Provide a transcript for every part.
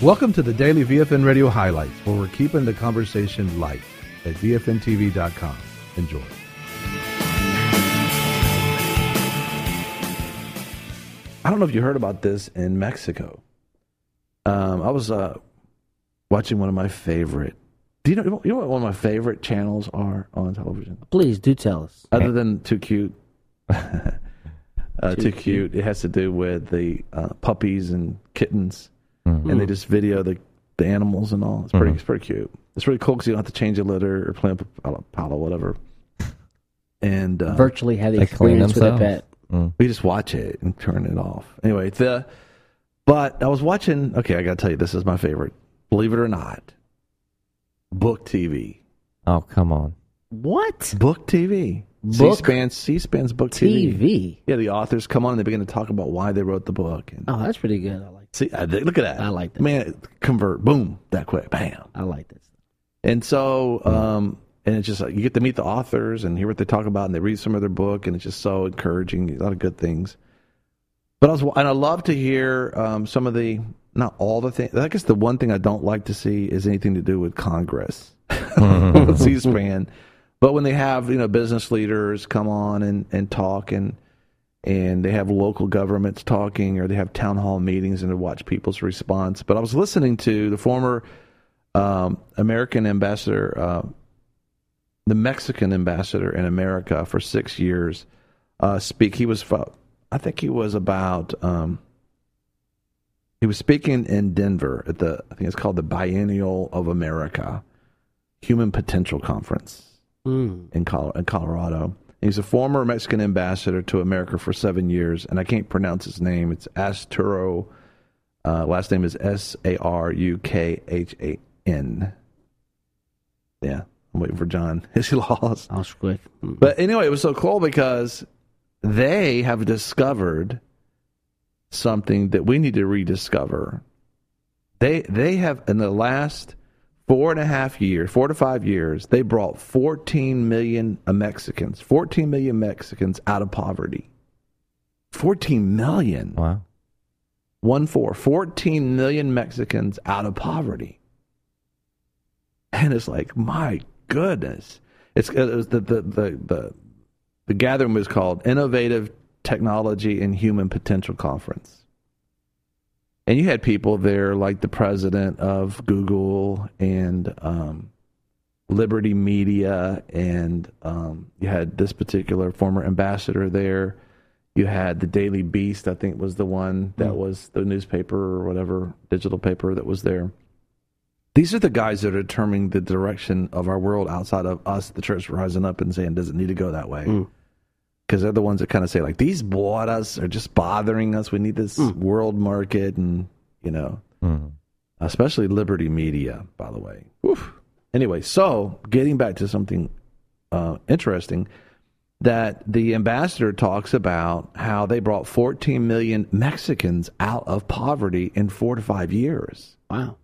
Welcome to the Daily VFN Radio Highlights, where we're keeping the conversation light at VFNTV.com. Enjoy. I don't know if you heard about this in Mexico. I was watching one of my favorite. Do you know what one of my favorite channels are on television? Please do tell us. Other than Too Cute. Too Cute. It has to do with the puppies and kittens. Mm-hmm. And they just video the animals and all. It's pretty cute. It's really cool because you don't have to change a litter or clean up a pile or whatever. And virtually have the experience with a pet. We just watch it and turn it off. Anyway, but I was watching. Okay, I got to tell you, this is my favorite. Believe it or not, Book TV. Oh, come on. What? Book TV. C-SPAN's Book TV. Yeah, the authors come on and they begin to talk about why they wrote the book. And, that's pretty good. I like that. See, look at that. I like that. Man, convert, boom, that quick, bam. I like this. And so, and it's just like you get to meet the authors and hear what they talk about, and they read some of their book, and it's just so encouraging. A lot of good things. But I love to hear some of the, not all the things. I guess the one thing I don't like to see is anything to do with Congress, with C-SPAN. But when they have business leaders come on and talk, and they have local governments talking, or they have town hall meetings and to watch people's response. But I was listening to the former American ambassador, the Mexican ambassador in America for 6 years, speak. He was speaking in Denver at I think it's called the Biennial of America Human Potential Conference in Colorado. He's a former Mexican ambassador to America for 7 years, and I can't pronounce his name. It's Arturo. Last name is Sarukhan. Yeah, I'm waiting for John. His laws. But anyway, it was so cool because they have discovered something that we need to rediscover. They have, in the last 4 to 5 years, they brought 14 million Mexicans out of poverty. 14 million. Wow. 14 million Mexicans out of poverty. And it's like, my goodness. It was the gathering was called Innovative Technology and Human Potential Conference. And you had people there like the president of Google and Liberty Media, and you had this particular former ambassador there. You had the Daily Beast, I think was the one that was the newspaper or whatever, digital paper that was there. These are the guys that are determining the direction of our world outside of us, the church, rising up and saying, does it need to go that way? Because they're the ones that kind of say, like, these borders are just bothering us. We need this world market, and, especially Liberty Media, by the way. Oof. Anyway, so getting back to something interesting, that the ambassador talks about how they brought 14 million Mexicans out of poverty in 4 to 5 years. Wow.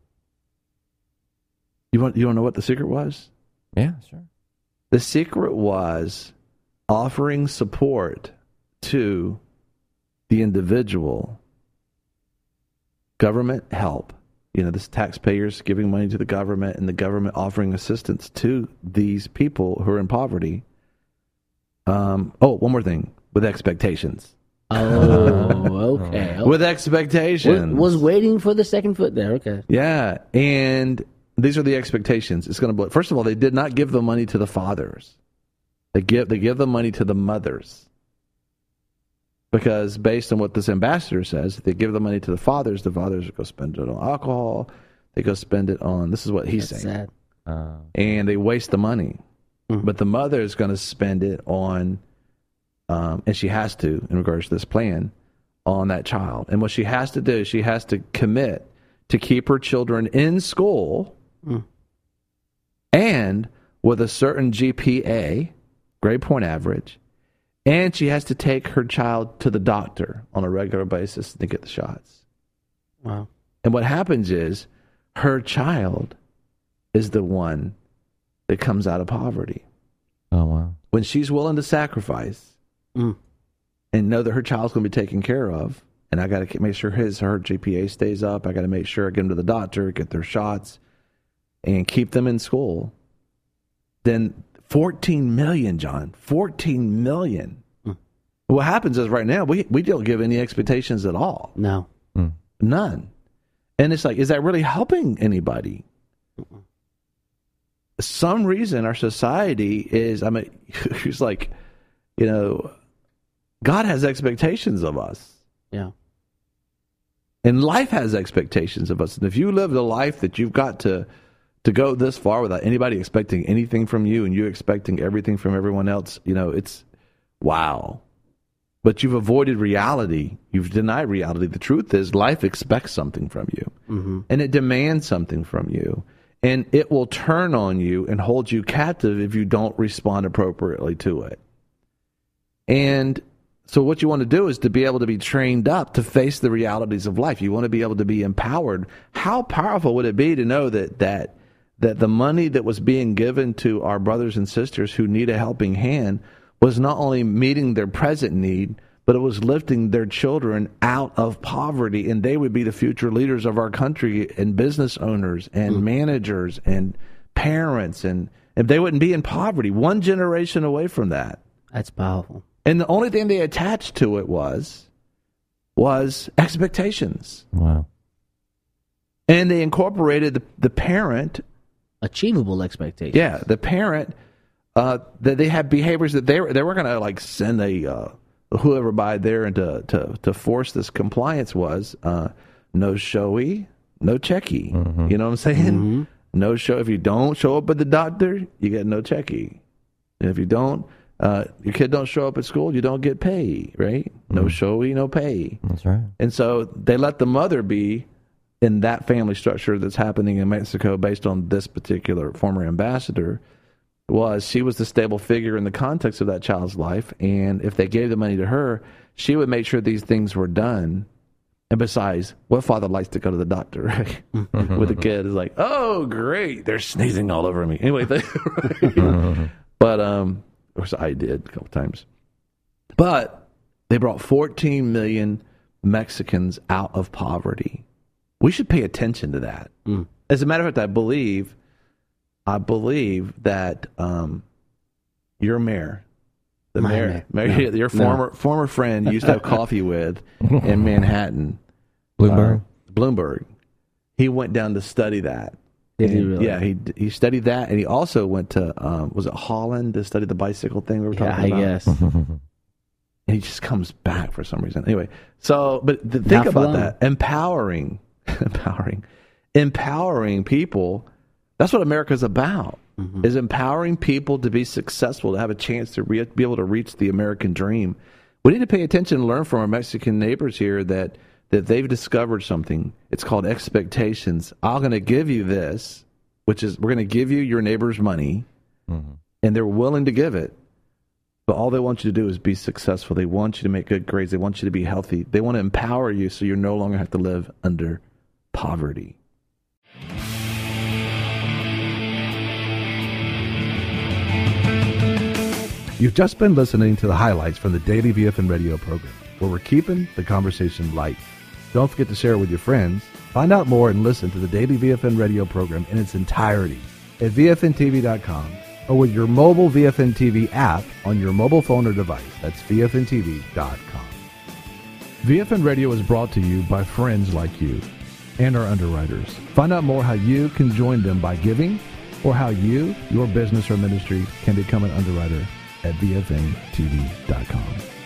You want to know what the secret was? Yeah, sure. The secret was offering support to the individual, government help, this taxpayers giving money to the government, and the government offering assistance to these people who are in poverty. One more thing, with expectations. Oh, okay. With expectations. Was waiting for the second foot there, okay. Yeah, and these are the expectations. It's going to blow. First of all, they did not give the money to the fathers. They give the money to the mothers. Because based on what this ambassador says, if they give the money to the fathers go spend it on alcohol. They go spend it on, this is what he's saying. Sad. And they waste the money. But the mother is going to spend it on, and she has to, in regards to this plan, on that child. And what she has to do, she has to commit to keep her children in school and with a certain GPA, grade point average, and she has to take her child to the doctor on a regular basis to get the shots. Wow. And what happens is her child is the one that comes out of poverty. Oh, wow. When she's willing to sacrifice and know that her child's going to be taken care of, and I got to make sure her GPA stays up. I got to make sure I get them to the doctor, get their shots, and keep them in school. Then 14 million, John, 14 million. What happens is right now we don't give any expectations at all. No. None. And it's like, is that really helping anybody? Some reason our society is, it's like, God has expectations of us. Yeah. And life has expectations of us. And if you live the life that you've got to go this far without anybody expecting anything from you and you expecting everything from everyone else, it's wow. But you've avoided reality. You've denied reality. The truth is life expects something from you. Mm-hmm. And it demands something from you. And it will turn on you and hold you captive if you don't respond appropriately to it. And so what you want to do is to be able to be trained up to face the realities of life. You want to be able to be empowered. How powerful would it be to know that the money that was being given to our brothers and sisters who need a helping hand was not only meeting their present need, but it was lifting their children out of poverty, and they would be the future leaders of our country and business owners and managers and parents, and if they wouldn't be in poverty, one generation away from that. That's powerful. And the only thing they attached to it was expectations. Wow. And they incorporated the parent. Achievable expectations. Yeah, the parent, that they had behaviors that they were going to like send whoever by there and to force this compliance was no showy, no checky. Mm-hmm. You know what I'm saying? Mm-hmm. No show. If you don't show up at the doctor, you get no checky. And if you don't, your kid don't show up at school, you don't get pay, right? Mm-hmm. No showy, no pay. That's right. And so they let the mother be in that family structure that's happening in Mexico based on this particular former ambassador. She was the stable figure in the context of that child's life, and if they gave the money to her, she would make sure these things were done. And besides, what father likes to go to the doctor, right? With a kid is like, oh, great, they're sneezing all over me. Anyway, right? But, of course, I did a couple times. But they brought 14 million Mexicans out of poverty. We should pay attention to that. As a matter of fact, I believe that your mayor, your former friend you used to have coffee with in Manhattan, Bloomberg, he went down to study that. Did he really? Yeah, he studied that, and he also went to was it Holland to study the bicycle thing we were talking about? I guess. And he just comes back for some reason. Anyway, so but think about that, empowering people. That's what America's about, is empowering people to be successful, to have a chance to be able to reach the American dream. We need to pay attention and learn from our Mexican neighbors here that they've discovered something. It's called expectations. I'm going to give you this, which is we're going to give you your neighbor's money, and they're willing to give it. But all they want you to do is be successful. They want you to make good grades. They want you to be healthy. They want to empower you so you no longer have to live under poverty. You've just been listening to the highlights from the Daily VFN radio program, where we're keeping the conversation light. Don't forget to share it with your friends. Find out more and listen to the Daily VFN radio program in its entirety at VFNTV.com or with your mobile VFN TV app on your mobile phone or device. That's VFNTV.com. VFN Radio is brought to you by friends like you and our underwriters. Find out more how you can join them by giving or how you, your business or ministry, can become an underwriter at VFNTV.com.